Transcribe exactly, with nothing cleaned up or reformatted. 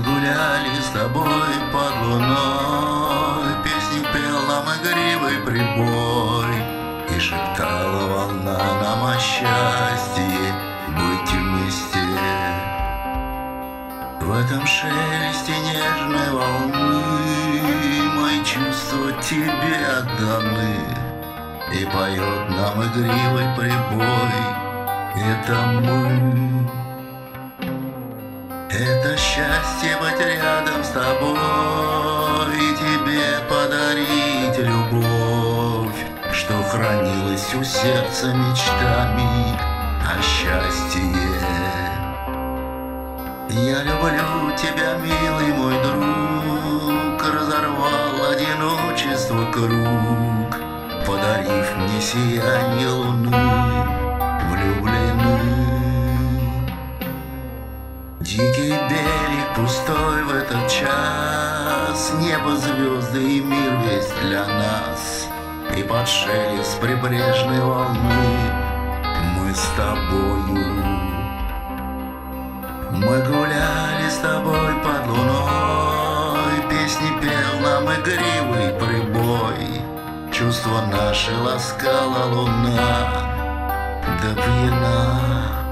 гуляли с тобой под луной, песни пел нам игривый прибой, и шептала волна нам о счастье быть вместе. В этом шелесте нежной волны мои чувства тебе отданы, и поет нам игривый прибой. Это мы. Это счастье быть рядом с тобой и тебе подарить любовь, что хранилась у сердца мечтами о счастье. Я люблю тебя, милый мой друг, разорвал одиночество круг, подарив мне сияние луны, влюблены. Дикий берег пустой в этот час, небо, звезды и мир весь для нас, и под шелест прибрежной волны мы с тобою. Мы гуляли с тобой под луной, песни пел нам игривый прибой, чувства наши ласкала луна, да пьяна.